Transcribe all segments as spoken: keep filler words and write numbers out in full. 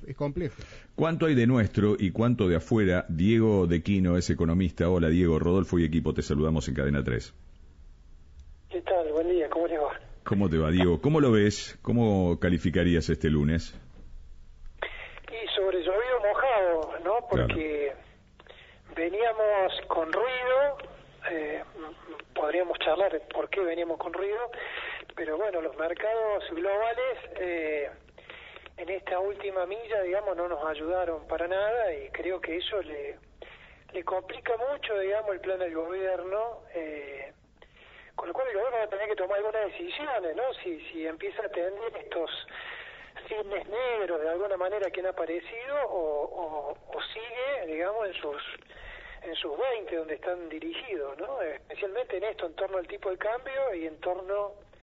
es complejo. ¿Cuánto hay de nuestro y cuánto de afuera? Diego de Quino es economista. Hola Diego, Rodolfo y equipo, te saludamos en Cadena tres. ¿Qué tal? Buen día, ¿cómo te va? ¿Cómo te va, Diego? ¿Cómo lo ves? ¿Cómo calificarías este lunes? Y sobre llovido mojado, ¿no? Porque claro, veníamos con ruido, eh, podríamos charlar por qué veníamos con ruido, pero bueno, los mercados globales eh, en esta última milla, digamos, no nos ayudaron para nada y creo que eso le, le complica mucho, digamos, el plan del gobierno, eh, con lo cual el gobierno va a tener que tomar algunas decisiones, ¿no? Si, si empieza a tener estos cisnes negros de alguna manera que han aparecido o, o, o sigue, digamos, en sus en sus veinte donde están dirigidos, ¿no? Especialmente en esto, en torno al tipo de cambio y en torno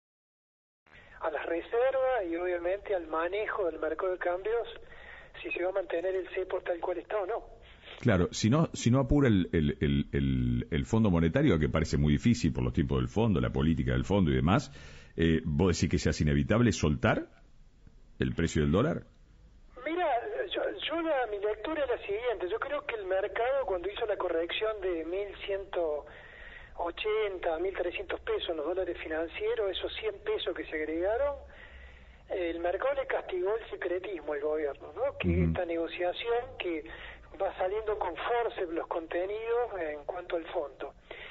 a las reservas y obviamente al manejo del mercado de cambios, si se va a mantener el cepo tal cual está o no. Claro, si no si no apura el, el, el, el, el Fondo Monetario, que parece muy difícil por los tiempos del fondo, la política del fondo y demás, eh, ¿vos decís que sea inevitable soltar el precio del dólar? Mira, yo, yo la, mi lectura es la siguiente. Yo creo que el mercado, cuando hizo la corrección de mil ciento ochenta a mil trescientos pesos en los dólares financieros, esos cien pesos que se agregaron, el mercado le castigó el secretismo al gobierno, ¿no? Que uh-huh. esta negociación que va saliendo con force los contenidos en cuanto al fondo.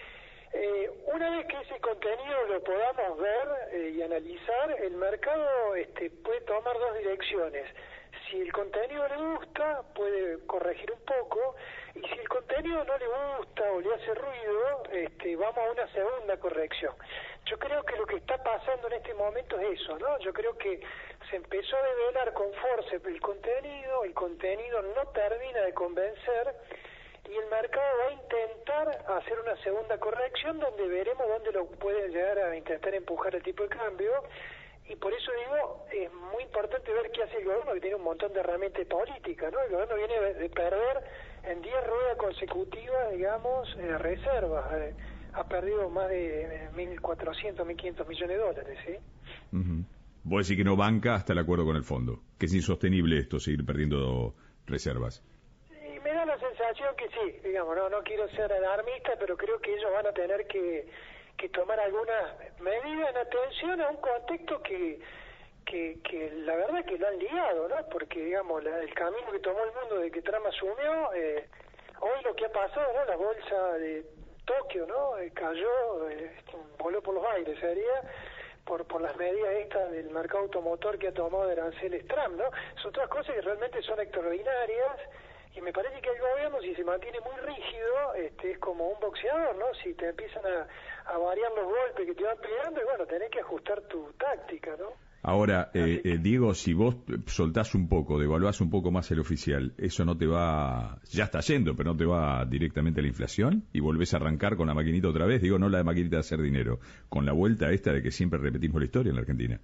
Eh, una vez que ese contenido lo podamos ver eh, y analizar, el mercado este, puede tomar dos direcciones. Si el contenido le gusta, puede corregir un poco, y si el contenido no le gusta o le hace ruido, este, vamos a una segunda corrección. Yo creo que lo que está pasando en este momento es eso, ¿no? Yo creo que se empezó a develar con fuerza el contenido, el contenido no termina de convencer, y el mercado va a intentar hacer una segunda corrección donde veremos dónde lo puede llegar a intentar empujar el tipo de cambio. Y por eso digo, es muy importante ver qué hace el gobierno, que tiene un montón de herramientas políticas, ¿no? El gobierno viene de perder en diez ruedas consecutivas, digamos, eh, reservas. Eh, ha perdido más de mil cuatrocientos, mil quinientos millones de dólares, ¿sí? Uh-huh. Vos decís que no banca hasta el acuerdo con el fondo, que es insostenible esto, seguir perdiendo reservas. Y me da la sensación que sí, digamos, no, no quiero ser alarmista, pero creo que ellos van a tener que... que tomar algunas medidas en atención a un contexto que, que que la verdad que lo han liado, ¿no? Porque, digamos, la, el camino que tomó el mundo de que Trump asumió, eh, hoy lo que ha pasado, ¿no? La bolsa de Tokio, ¿no? Eh, cayó, eh, voló por los aires, sería, por por las medidas estas del mercado automotor que ha tomado de aranceles Trump, ¿no? Son otras cosas que realmente son extraordinarias. Y me parece que el gobierno, si se mantiene muy rígido, este, es como un boxeador, ¿no? Si te empiezan a, a variar los golpes que te van pegando, y bueno, tenés que ajustar tu táctica, ¿no? Ahora, eh, eh, Diego, si vos soltás un poco, devaluás un poco más el oficial, ¿eso no te va, ya está yendo, pero no te va directamente a la inflación? ¿Y volvés a arrancar con la maquinita otra vez? Digo, no la maquinita de hacer dinero, con la vuelta esta de que siempre repetimos la historia en la Argentina.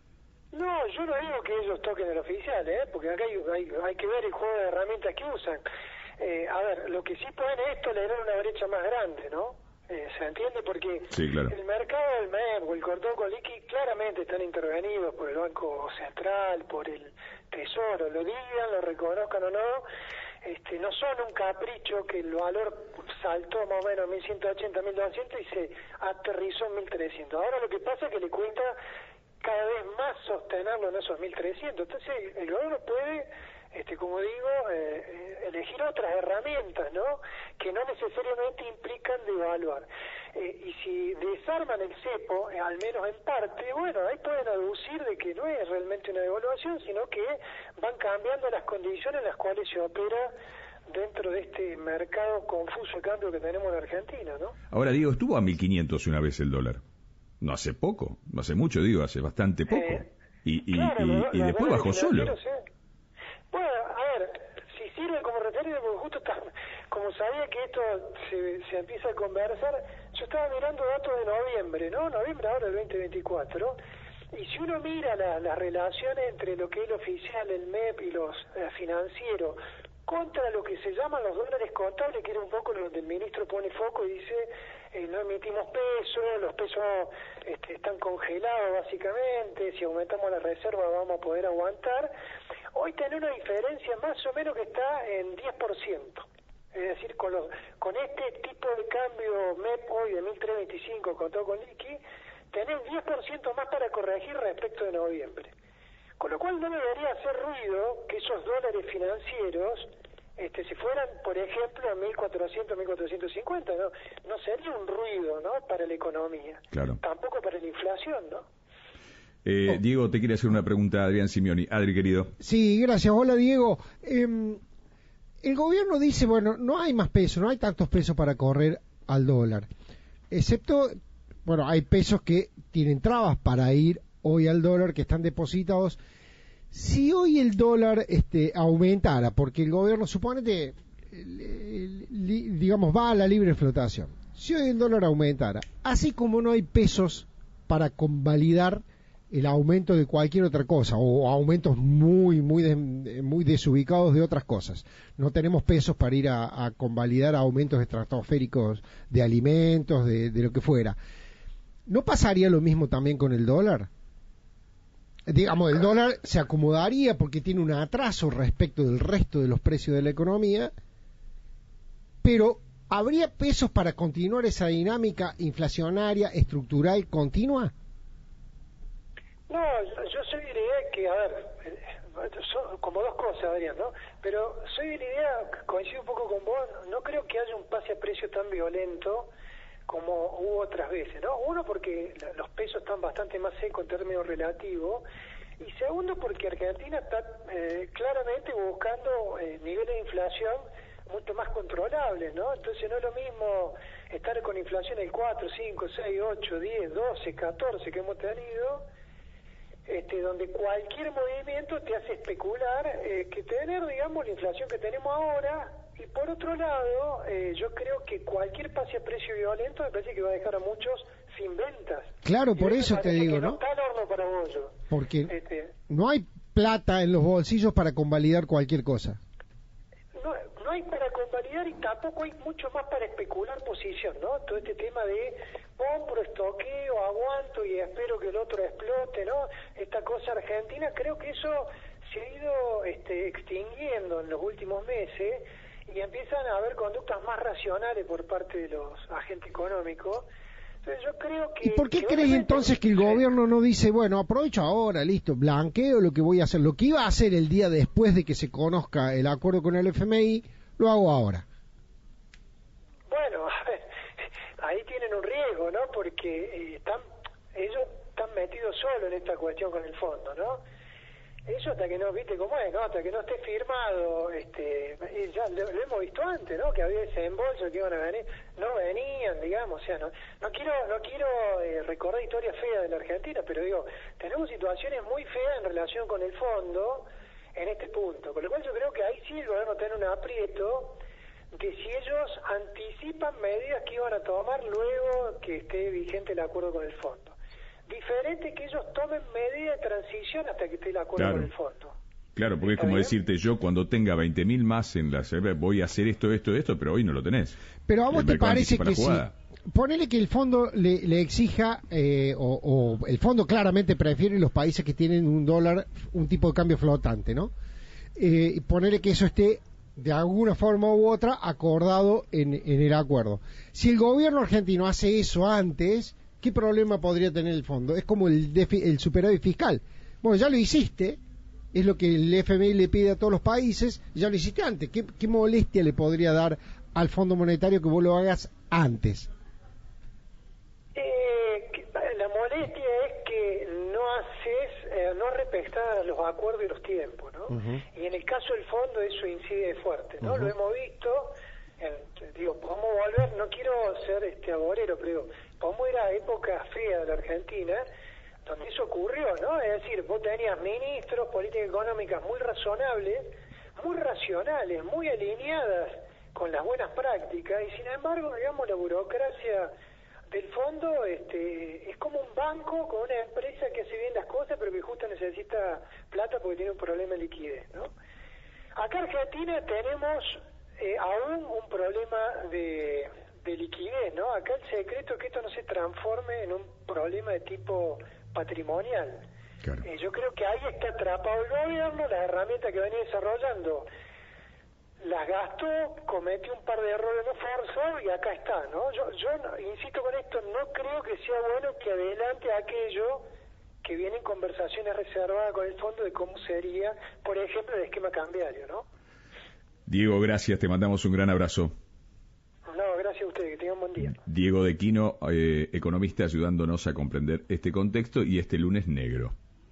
No, yo no digo que ellos toquen el oficial, ¿eh? Porque acá hay, hay, hay que ver el juego de herramientas que usan. Eh, a ver, lo que sí pueden esto le da una brecha más grande, ¿no? Eh, ¿Se entiende? Porque sí, claro, el mercado del M E P o el cordón con liqui claramente están intervenidos por el Banco Central, por el Tesoro, lo digan, lo reconozcan o no, este, no son un capricho que el valor saltó más o menos a mil ciento ochenta, mil doscientos y se aterrizó en mil trescientos. Ahora lo que pasa es que le cuesta cada vez más sostenerlo en esos mil trescientos. Entonces el gobierno puede, este, como digo, eh, elegir otras herramientas, ¿no? Que no necesariamente implican devaluar. Eh, y si desarman el cepo, eh, al menos en parte, bueno, ahí pueden aducir de que no es realmente una devaluación, sino que van cambiando las condiciones en las cuales se opera dentro de este mercado confuso de cambio que tenemos en Argentina, ¿no? Ahora, Diego, estuvo a mil quinientos una vez el dólar. No hace poco, no hace mucho, digo, hace bastante poco. Eh, y y, claro, y, lo, y después bajó solo. Sí. Bueno, a ver, si sirve como referencia, porque justo está, como sabía que esto se, se empieza a conversar, yo estaba mirando datos de noviembre, ¿no? Noviembre ahora del veinte veinticuatro, y si uno mira las la relaciones entre lo que es el oficial, el M E P y los eh, financieros, contra lo que se llaman los dólares contables, que era un poco donde el ministro pone foco y dice, eh, no emitimos pesos, los pesos este, están congelados básicamente, si aumentamos la reserva vamos a poder aguantar. hoy tiene una diferencia más o menos que está en diez por ciento. Es decir, con, los, con este tipo de cambio M E P hoy de mil trescientos veinticinco con todo con liqui, tenés diez por ciento más para corregir respecto de noviembre. Con lo cual no debería hacer ruido que esos dólares financieros este, si fueran, por ejemplo, a mil cuatrocientos, mil cuatrocientos cincuenta, ¿no? No sería un ruido, ¿no?, para la economía. Claro. Tampoco para la inflación, ¿no? Eh, oh. Diego, te quiere hacer una pregunta a Adrián Simeoni. Adri, querido. Sí, gracias. Hola, Diego. Eh, el gobierno dice, bueno, no hay más pesos, no hay tantos pesos para correr al dólar. Excepto, bueno, hay pesos que tienen trabas para ir hoy al dólar, que están depositados. Si hoy el dólar este, aumentara, porque el gobierno, suponete, digamos, va a la libre flotación. Si hoy el dólar aumentara, así como no hay pesos para convalidar el aumento de cualquier otra cosa, o aumentos muy, muy, de, muy desubicados de otras cosas. No tenemos pesos para ir a, a convalidar aumentos estratosféricos de alimentos, de, de lo que fuera. ¿No pasaría lo mismo también con el dólar? Digamos, el dólar se acomodaría porque tiene un atraso respecto del resto de los precios de la economía, pero ¿habría pesos para continuar esa dinámica inflacionaria, estructural, continua? No, yo soy de la idea que, a ver, son como dos cosas, Adrián, ¿no? Pero soy de la idea, coincido un poco con vos, no creo que haya un pase a precio tan violento como hubo otras veces, ¿no? Uno, porque los pesos están bastante más secos en términos relativos, y segundo, porque Argentina está eh, claramente buscando eh, niveles de inflación mucho más controlables, ¿no? Entonces no es lo mismo estar con inflación del cuatro, cinco, seis, ocho, diez, doce, catorce que hemos tenido, este, donde cualquier movimiento te hace especular, eh, que tener, digamos, la inflación que tenemos ahora. Y por otro lado, eh, yo creo que cualquier pase a precio violento me parece que va a dejar a muchos sin ventas. Claro, por eso te digo, ¿no? No está el horno para bollo. Porque este, no hay plata en los bolsillos para convalidar cualquier cosa. No, no hay para convalidar y tampoco hay mucho más para especular posición, ¿no? Todo este tema de compro, estoqueo, aguanto y espero que el otro explote, ¿no? Esta cosa argentina, creo que eso se ha ido este, extinguiendo en los últimos meses. Y empiezan a haber conductas más racionales por parte de los agentes económicos. Entonces yo creo que... ¿Y por qué que crees entonces que el gobierno no dice, bueno, aprovecho ahora, listo, blanqueo lo que voy a hacer, lo que iba a hacer el día después de que se conozca el acuerdo con el F M I, lo hago ahora? Bueno, ahí tienen un riesgo, ¿no? Porque eh, están, ellos están metidos solo en esta cuestión con el fondo, ¿no? Eso hasta que no, viste cómo es, ¿no? Hasta que no esté firmado, este, ya lo, lo hemos visto antes, ¿no? Que había ese embolso que iban a venir, no venían, digamos, o sea, no, no quiero, no quiero eh, recordar historias feas de la Argentina, pero digo, tenemos situaciones muy feas en relación con el fondo en este punto, con lo cual yo creo que ahí sí el gobierno tiene un aprieto de si ellos anticipan medidas que iban a tomar luego que esté vigente el acuerdo con el fondo. Diferente que ellos tomen medidas de transición hasta que esté el acuerdo claro. con el fondo. Claro, porque es como bien? decirte, yo cuando tenga veinte mil más en la C B voy a hacer esto, esto, esto, pero hoy no lo tenés. Pero a vos el te parece que si... Jugada. Ponele que el fondo le, le exija, eh, o, o el fondo claramente prefiere los países que tienen un dólar, un tipo de cambio flotante, ¿no? Eh, ponele que eso esté de alguna forma u otra acordado en, en el acuerdo. Si el gobierno argentino hace eso antes, ¿qué problema podría tener el fondo? Es como el, defi- el superávit fiscal. Bueno, ya lo hiciste, es lo que el F M I le pide a todos los países, ya lo hiciste antes. ¿Qué, qué molestia le podría dar al Fondo Monetario que vos lo hagas antes? Eh, que, la molestia es que no haces, eh, no respetas los acuerdos y los tiempos, ¿no? Uh-huh. Y en el caso del fondo eso incide fuerte, ¿no? Uh-huh. Lo hemos visto, en, digo, podemos volver, no quiero ser este agorero, pero digo, podemos ir a épocas feas de la Argentina, donde eso ocurrió, ¿no? Es decir, vos tenías ministros, políticas económicas muy razonables, muy racionales, muy alineadas con las buenas prácticas, y sin embargo, digamos, la burocracia del fondo este, es como un banco con una empresa que hace bien las cosas, pero que justo necesita plata porque tiene un problema de liquidez, ¿no? Acá en Argentina tenemos eh, aún un problema de, de liquidez, ¿no? Acá el secreto es que esto no se transforme en un problema de tipo patrimonial. Claro. Eh, yo creo que ahí está atrapado el gobierno, las herramientas que venía desarrollando las gastó, cometió un par de errores no forzados y acá está, ¿no? Yo, yo no, insisto con esto, no creo que sea bueno que adelante aquello que viene en conversaciones reservadas con el fondo de cómo sería, por ejemplo, el esquema cambiario, ¿no? Diego, gracias, te mandamos un gran abrazo. No, gracias a ustedes, que tengan un buen día. Diego de Quino, eh, economista, ayudándonos a comprender este contexto y este lunes negro.